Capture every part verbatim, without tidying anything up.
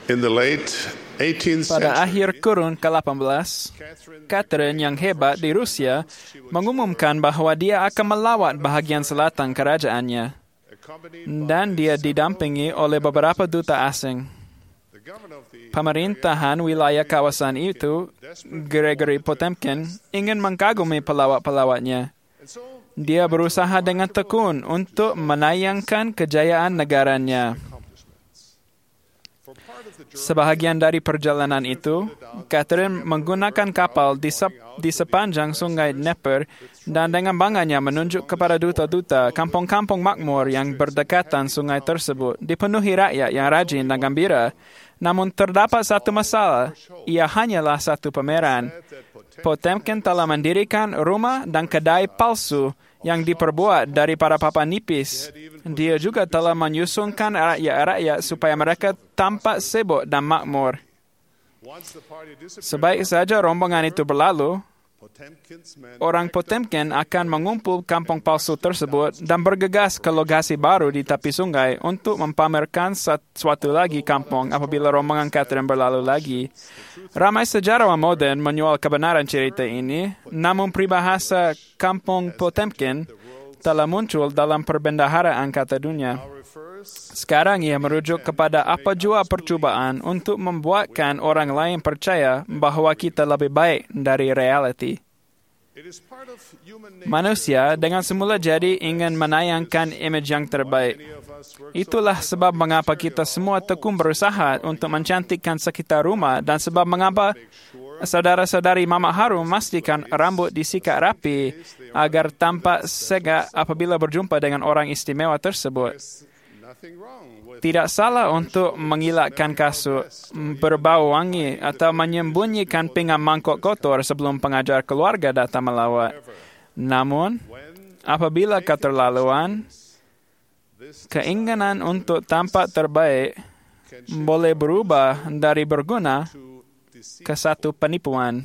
In the late eighteenth Pada century, akhir kurun ke delapan belas, Catherine yang hebat di Rusia mengumumkan bahawa dia akan melawat bahagian selatan kerajaannya dan dia didampingi oleh beberapa duta asing. Pemerintahan wilayah kawasan itu, Gregory Potemkin, ingin mengagumi pelawat-pelawatnya. Dia berusaha dengan tekun untuk menayangkan kejayaan negaranya. Sebahagian dari perjalanan itu, Catherine menggunakan kapal di, sep, di sepanjang sungai Dnieper dan dengan bangganya menunjuk kepada duta-duta kampung-kampung makmur yang berdekatan sungai tersebut dipenuhi rakyat yang rajin dan gembira. Namun terdapat satu masalah, ia hanyalah satu pameran. Potemkin telah mendirikan rumah dan kedai palsu yang diperbuat dari para papan nipis. Dia juga telah menyusunkan rakyat-rakyat supaya mereka tampak sibuk dan makmur. Sebaik saja rombongan itu berlalu, orang Potemkin akan mengumpul kampung palsu tersebut dan bergegas ke lokasi baru di tepi sungai untuk mempamerkan suatu lagi kampung apabila rombongan Catherine berlalu lagi. Ramai sejarawan moden menjual kebenaran cerita ini, namun peribahasa kampung Potemkin telah muncul dalam perbendaharaan kata dunia. Sekarang ia merujuk kepada apa jua percubaan untuk membuatkan orang lain percaya bahawa kita lebih baik dari realiti. Manusia dengan semula jadi ingin menayangkan imej yang terbaik. Itulah sebab mengapa kita semua tekun berusaha untuk mencantikkan sekitar rumah dan sebab mengapa saudara-saudari Mama Harum memastikan rambut disikat rapi agar tampak segak apabila berjumpa dengan orang istimewa tersebut. Tidak salah untuk mengilatkan kasut, berbau wangi atau menyembunyikan pinggan mangkok kotor sebelum pengajar keluarga datang melawat. Namun, apabila keterlaluan, keinginan untuk tampak terbaik boleh berubah dari berguna ke satu penipuan.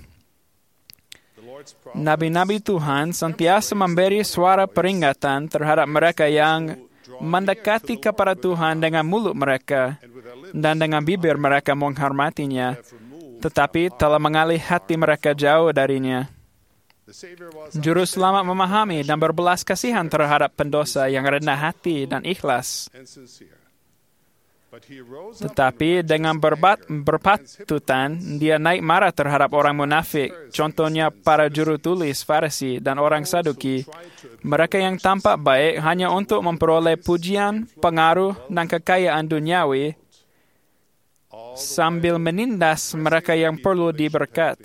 Nabi-nabi Tuhan sentiasa memberi suara peringatan terhadap mereka yang mendekati kepada Tuhan dengan mulut mereka dan dengan bibir mereka menghormatinya, tetapi telah mengalih hati mereka jauh darinya. Juru Selamat memahami dan berbelas kasihan terhadap pendosa yang rendah hati dan ikhlas. Tetapi dengan berbat, berpatutan, dia naik marah terhadap orang munafik, contohnya para juru tulis Farisi dan orang Saduki. Mereka yang tampak baik hanya untuk memperoleh pujian, pengaruh, dan kekayaan duniawi, sambil menindas mereka yang perlu diberkat.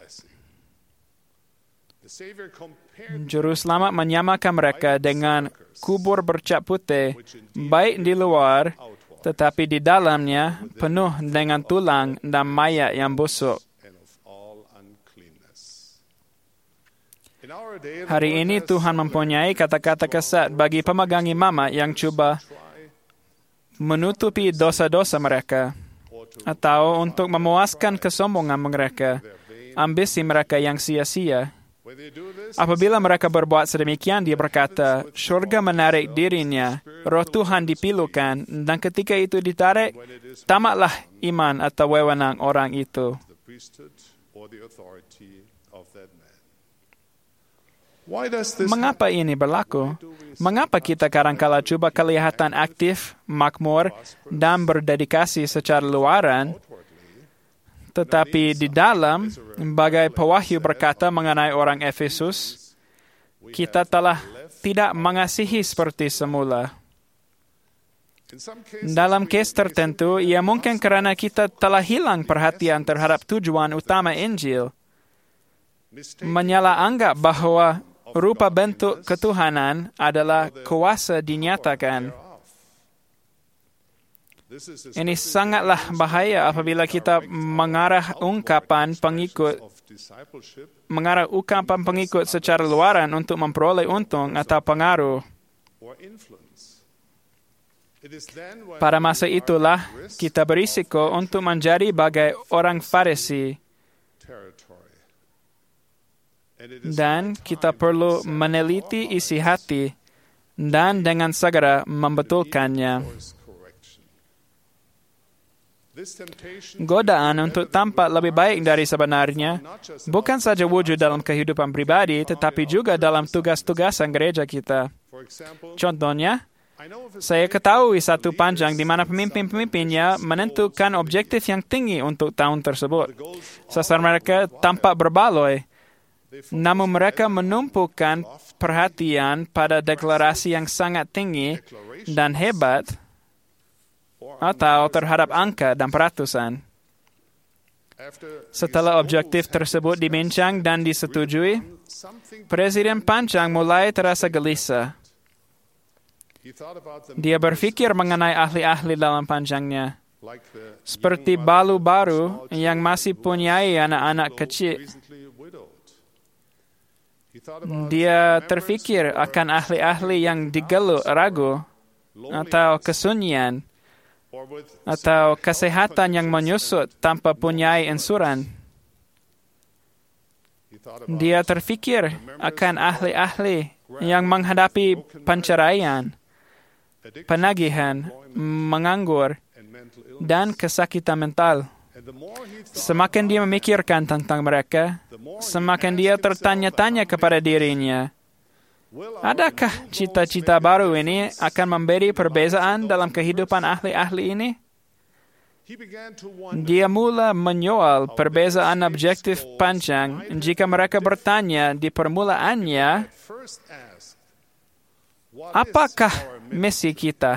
Juru Selamat menyamakan mereka dengan kubur bercat putih, baik di luar, tetapi di dalamnya penuh dengan tulang dan mayat yang busuk. Hari ini Tuhan mempunyai kata-kata kesat bagi pemegang imamah yang cuba menutupi dosa-dosa mereka atau untuk memuaskan kesombongan mereka, ambisi mereka yang sia-sia. Apabila mereka berbuat sedemikian, dia berkata, syurga menarik dirinya, roh Tuhan dipilukan, dan ketika itu ditarik, tamatlah iman atau wewenang orang itu. Mengapa ini berlaku? Mengapa kita kadangkala cuba kelihatan aktif, makmur, dan berdedikasi secara luaran, tetapi di dalam, bagai pewahyu berkata mengenai orang Efesus, kita telah tidak mengasihi seperti semula. Dalam kes tertentu, ia mungkin kerana kita telah hilang perhatian terhadap tujuan utama Injil. Menyalah anggap bahawa rupa bentuk ketuhanan adalah kuasa dinyatakan. Ini sangatlah bahaya apabila kita mengarah ungkapan pengikut mengarah ungkapan pengikut secara luaran untuk memperoleh untung atau pengaruh. Pada masa itulah kita berisiko untuk menjadi bagai orang Farisi. Dan kita perlu meneliti isi hati dan dengan segera membetulkannya. Godaan untuk tampak lebih baik dari sebenarnya bukan saja wujud dalam kehidupan pribadi, tetapi juga dalam tugas-tugasan gereja kita. Contohnya, saya ketahui satu panjang di mana pemimpin-pemimpinnya menentukan objektif yang tinggi untuk tahun tersebut. Sasar mereka tampak berbaloi, namun mereka menumpukan perhatian pada deklarasi yang sangat tinggi dan hebat atau terhadap angka dan peratusan. Setelah objektif tersebut dibincang dan disetujui, Presiden Panjang mulai terasa gelisah. Dia berpikir mengenai ahli-ahli dalam panjangnya, seperti balu baru yang masih punyai anak-anak kecil. Dia terfikir akan ahli-ahli yang digeluh ragu, atau kesunyian, atau kesehatan yang menyusut tanpa punyai insuran. Dia terfikir akan ahli-ahli yang menghadapi penceraian, penagihan, menganggur, dan kesakitan mental. Semakin dia memikirkan tentang mereka, semakin dia tertanya-tanya kepada dirinya, adakah cita-cita baru ini akan memberi perbezaan dalam kehidupan ahli-ahli ini? Dia mula menyoal perbezaan objektif panjang jika mereka bertanya di permulaannya, apakah misi kita?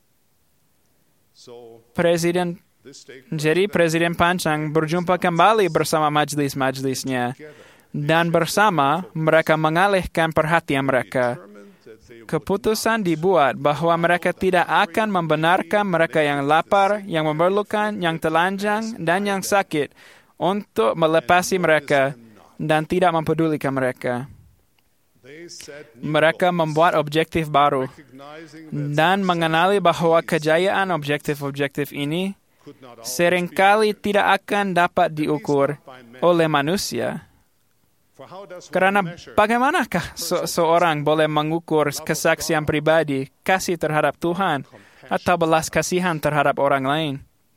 Presiden Jadi Presiden Panjang berjumpa kembali bersama majelis-majelisnya, dan bersama mereka mengalihkan perhatian mereka. Keputusan dibuat bahwa mereka tidak akan membenarkan mereka yang lapar, yang memerlukan, yang telanjang, dan yang sakit untuk melepasi mereka dan tidak mempedulikan mereka. Mereka membuat objektif baru dan mengenali bahwa kejayaan objektif-objektif ini seringkali tidak akan dapat diukur oleh manusia. Karena bagaimanakah se- seorang boleh mengukur kesaksian pribadi, kasih terhadap Tuhan, atau belas kasihan terhadap orang lain?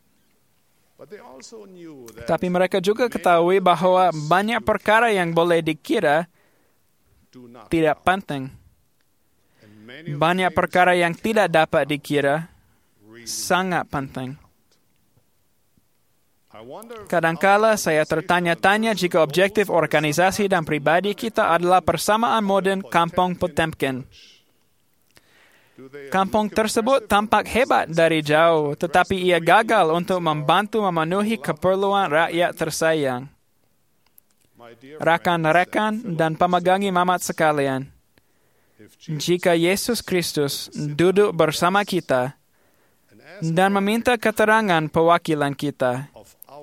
Tapi mereka juga ketahui bahwa banyak perkara yang boleh dikira tidak penting. Banyak perkara yang tidak dapat dikira sangat penting. Kadangkala saya tertanya-tanya jika objektif organisasi dan pribadi kita adalah persamaan modern Kampung Potemkin. Kampung tersebut tampak hebat dari jauh, tetapi ia gagal untuk membantu memenuhi keperluan rakyat tersayang. Rakan-rakan dan pemegang imamat sekalian, jika Yesus Kristus duduk bersama kita dan meminta keterangan pewakilan kita,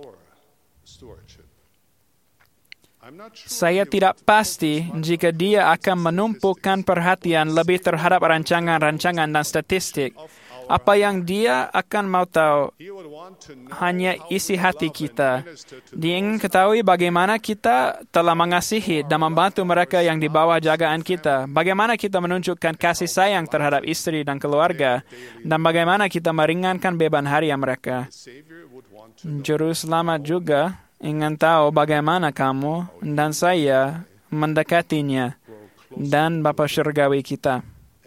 saya tidak pasti jika dia akan menumpukan perhatian lebih terhadap rancangan-rancangan dan statistik. Apa yang dia akan mau tahu hanya isi hati kita. Dia ingin ketahui bagaimana kita telah mengasihi dan membantu mereka yang di bawah jagaan kita. Bagaimana kita menunjukkan kasih sayang terhadap istri dan keluarga. Dan bagaimana kita meringankan beban harian mereka. Juru Selamat juga ingin tahu bagaimana kamu dan saya mendekatinya dan Bapa Surgawi kita.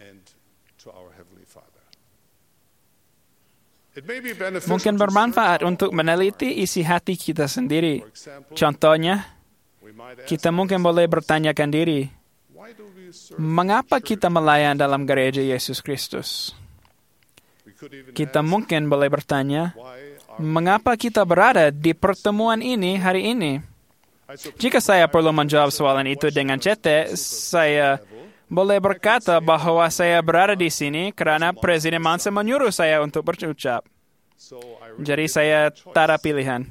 Mungkin bermanfaat untuk meneliti isi hati kita sendiri. Contohnya, kita mungkin boleh bertanyakan diri, mengapa kita melayan dalam gereja Yesus Kristus? Kita mungkin boleh bertanya, mengapa kita berada di pertemuan ini hari ini? Jika saya perlu menjawab soalan itu dengan cetek, saya boleh berkata bahwa saya berada di sini karena Presiden Mansa menyuruh saya untuk berucap. Jadi saya tak ada pilihan.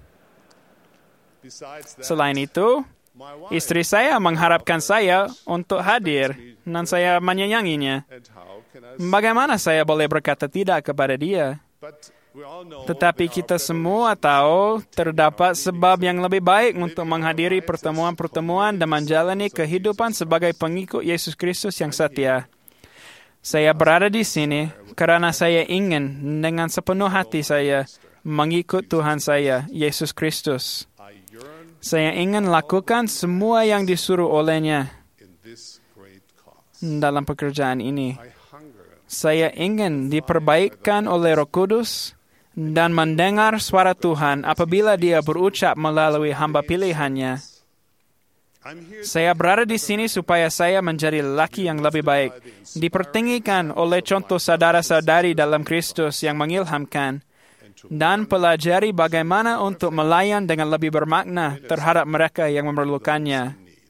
Selain itu, istri saya mengharapkan saya untuk hadir dan saya menyayanginya. Bagaimana saya boleh berkata tidak kepada dia? Tetapi kita semua tahu terdapat sebab yang lebih baik untuk menghadiri pertemuan-pertemuan dan menjalani kehidupan sebagai pengikut Yesus Kristus yang setia. Saya berada di sini karena saya ingin dengan sepenuh hati saya mengikut Tuhan saya, Yesus Kristus. I yearn Saya ingin lakukan semua yang disuruh olehnya in this great cause. dalam pekerjaan ini. I hunger Saya ingin diperbaikkan oleh Roh Kudus dan mendengar suara Tuhan apabila Dia berucap melalui hamba pilihannya. I'm here Saya berada di sini supaya saya menjadi lelaki yang lebih baik, dipertinggikan oleh contoh saudara-saudari dalam Kristus yang mengilhamkan, dan pelajari bagaimana untuk melayan dengan lebih bermakna terhadap mereka yang memerlukannya.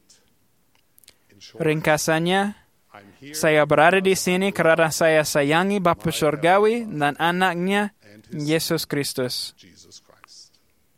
Ringkasannya, I'm here saya berada di sini karena saya sayangi Bapa Surgawi dan anaknya, Yesus Kristus. Jesus Christ.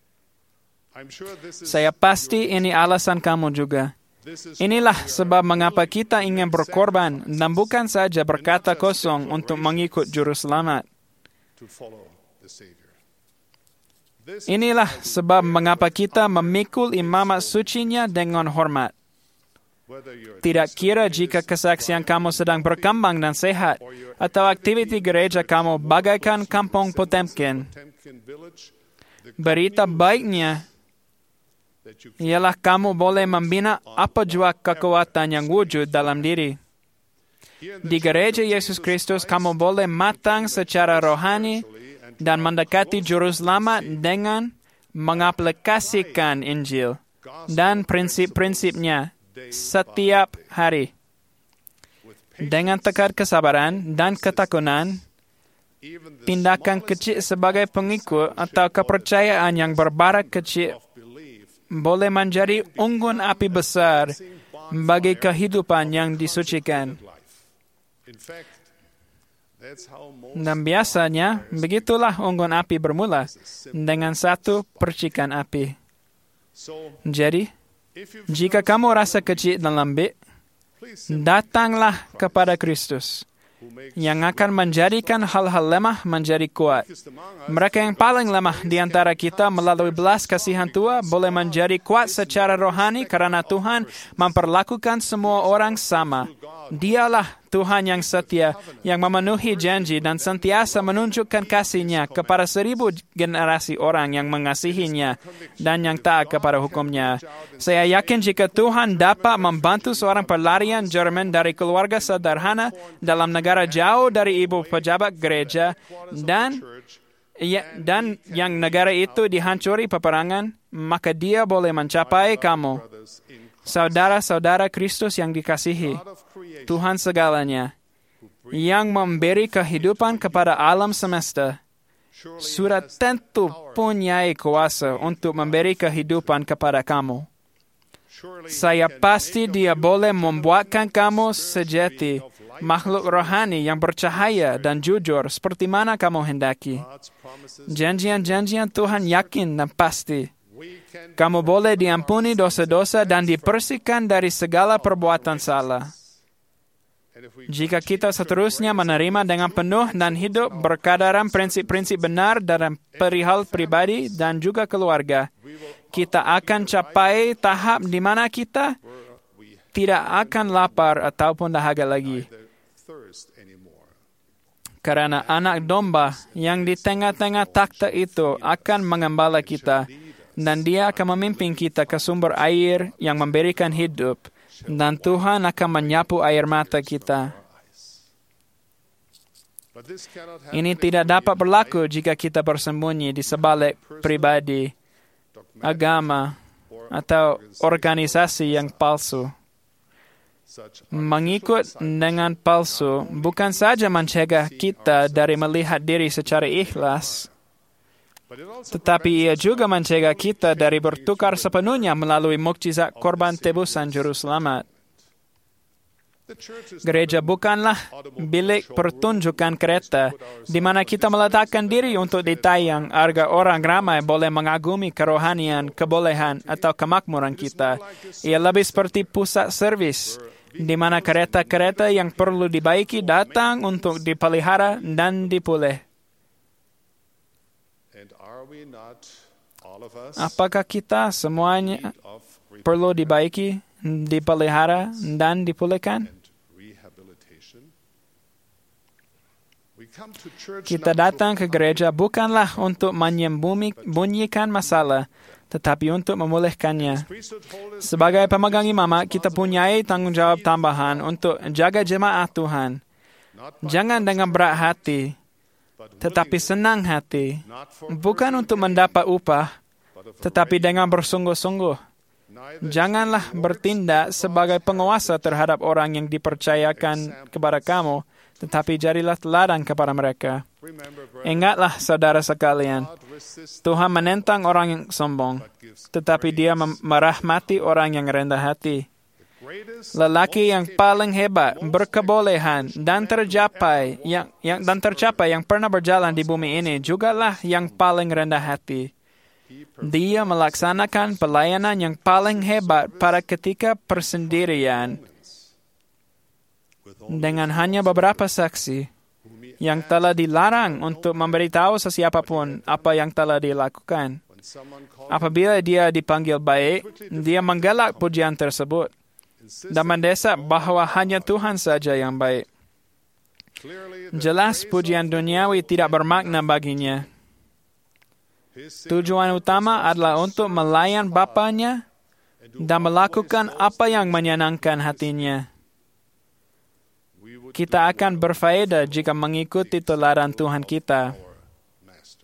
I'm sure this is Saya pasti ini alasan kamu juga. this is Inilah sebab mengapa kita ingin berkorban dan bukan saja berkata kosong untuk mengikut Juru Selamat. to follow the Savior. This Inilah sebab mengapa kita memikul imamat sucinya dengan hormat. whether you're Tidak kira jika kesaksian kamu sedang berkembang dan sehat, atau aktiviti gereja kamu bagaikan kampung Potemkin. Potemkin village, the Berita baiknya that you ialah kamu boleh membina apa jua kekuatan yang wujud dalam diri. Di gereja Yesus Kristus, kamu boleh matang secara rohani dan mendekati Juru Selamat dengan mengaplikasikan Injil dan prinsip-prinsipnya setiap hari. Dengan tekad kesabaran dan ketekunan, even the tindakan kecil sebagai pengikut atau kepercayaan yang berbara kecil of belief boleh menjadi unggun api besar bagi kehidupan yang disucikan. life. In fact, that's how most Dan biasanya, begitulah unggun api bermula, dengan satu percikan api. so Jadi, if you jika kamu rasa kecil dan lembek, please datanglah kepada Kristus, who makes yang akan menjadikan hal-hal lemah menjadi kuat. among us Mereka yang paling lemah di antara kita melalui belas kasihan Tua boleh menjadi kuat secara rohani karena Tuhan memperlakukan semua orang sama. Dialah Tuhan yang setia, yang memenuhi janji dan sentiasa menunjukkan kasih-Nya kepada seribu generasi orang yang mengasihinya dan yang taat kepada hukum-Nya. Saya yakin jika Tuhan dapat membantu seorang pelarian Jerman dari keluarga sederhana dalam negara jauh dari ibu pejabat gereja dan ya, dan yang negara itu dihancuri peperangan, maka dia boleh mencapai kamu. brothers in Saudara-saudara Kristus yang dikasihi, God of creation Tuhan segalanya, yang memberi kehidupan kepada alam semesta, surely sudah tentu punyai kuasa untuk memberi kehidupan kepada kamu. surely Saya pasti Dia boleh membuatkan kamu sejati, makhluk rohani yang bercahaya dan jujur seperti mana kamu hendaki. God's promises Janjian-janjian Tuhan yakin dan pasti. we can Kamu boleh diampuni dosa-dosa dan dibersihkan dari segala perbuatan salah. and if we Jika kita seterusnya menerima dengan penuh dan hidup berkadaran prinsip-prinsip benar dalam perihal pribadi dan juga keluarga, kita akan capai tahap di mana kita tidak akan lapar ataupun dahaga lagi. thirst anymore. Karena anak domba yang di tengah-tengah takhta itu akan mengembala kita, dan Dia akan memimpin kita ke sumber air yang memberikan hidup, dan Tuhan akan menyapu air mata kita. But this cannot happen Ini tidak dapat berlaku jika kita bersembunyi di sebalik pribadi, agama, atau organisasi yang palsu. such Mengikut dengan palsu bukan saja mencegah kita dari melihat diri secara ikhlas, but it also tetapi ia juga mencegah kita dari bertukar sepenuhnya melalui mukjizat korban tebusan Juru Selamat. the church is Gereja bukanlah bilik pertunjukan kereta di mana kita meletakkan diri untuk ditayang agar orang ramai boleh mengagumi kerohanian, kebolehan, atau kemakmuran kita. Ia lebih seperti pusat servis di mana kereta-kereta yang perlu dibaiki datang untuk dipelihara dan dipulih. and are we not all of us Apakah kita semuanya of perlu dibaiki, dipelihara, dan dipulihkan? and rehabilitation? We come to church Kita not to datang ke gereja bukanlah untuk menyembunyikan masalah, tetapi untuk memulihkannya. priesthood hold is Sebagai pemegang imamah, kita punyai tanggung jawab tambahan untuk jaga jemaat Tuhan. not by Jangan dengan berat hati, but tetapi senang hati. not for Bukan untuk mendapat upah, but of tetapi dengan bersungguh-sungguh. neither Janganlah bertindak sebagai penguasa terhadap orang yang dipercayakan kepada kamu, tetapi jadilah teladan kepada mereka. remember brethren, Ingatlah, saudara sekalian, God resists Tuhan menentang orang yang sombong, but gives tetapi Dia mem- merahmati orang yang rendah hati. greatest Lelaki yang paling hebat, berkebolehan, dan tercapai yang, yang dan tercapai yang pernah berjalan di bumi ini jugalah yang paling rendah hati. Dia melaksanakan pelayanan yang paling hebat pada ketika persendirian with all dengan hanya beberapa saksi yang telah dilarang untuk memberitahu sesiapapun apa yang telah dilakukan. when someone calls Apabila dia dipanggil baik, dia menggelak pujian tersebut dan mendesak bahwa hanya Tuhan saja yang baik. clearly that Jelas pujian duniawi tidak bermakna baginya. his Tujuan utama adalah untuk melayan Bapanya dan melakukan apa yang menyenangkan hatinya. we would Kita akan berfaedah jika mengikuti teladan Tuhan kita. our master.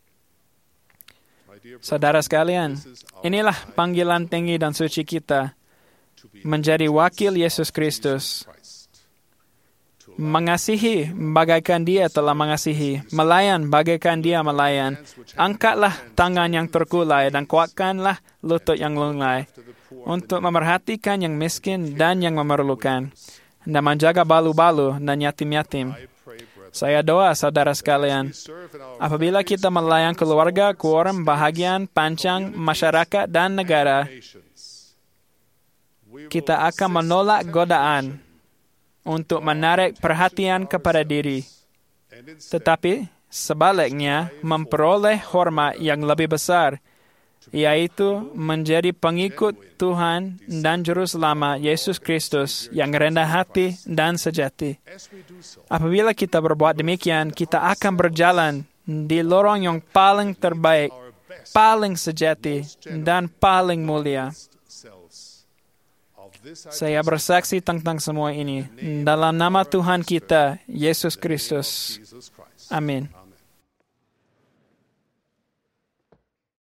My dear Saudara sekalian, inilah panggilan tinggi dan suci kita, menjadi wakil Yesus Kristus. Christ, Mengasihi bagaikan Dia telah mengasihi, melayan bagaikan Dia melayan. Angkatlah tangan yang terkulai dan kuatkanlah lutut yang lunglai untuk memerhatikan yang miskin dan yang memerlukan, dan menjaga balu-balu dan yatim-yatim. I pray, brethren, Saya doa, saudara sekalian, serve in our apabila kita melayani keluarga, quorum, bahagian, pancang, masyarakat, dan negara, nations. We will kita akan menolak godaan untuk menarik perhatian kepada diri, and instead tetapi sebaliknya memperoleh hormat yang lebih besar, yaitu menjadi pengikut Tuhan dan Juru Selamat Yesus Kristus yang rendah hati dan sejati. as we do so, Apabila kita berbuat demikian, kita akan berjalan di lorong yang paling terbaik, our best paling sejati, dan paling mulia. selves of this Saya bersaksi tentang semua ini dalam nama Tuhan kita, Yesus Kristus. Jesus Christ. Amin. Amen.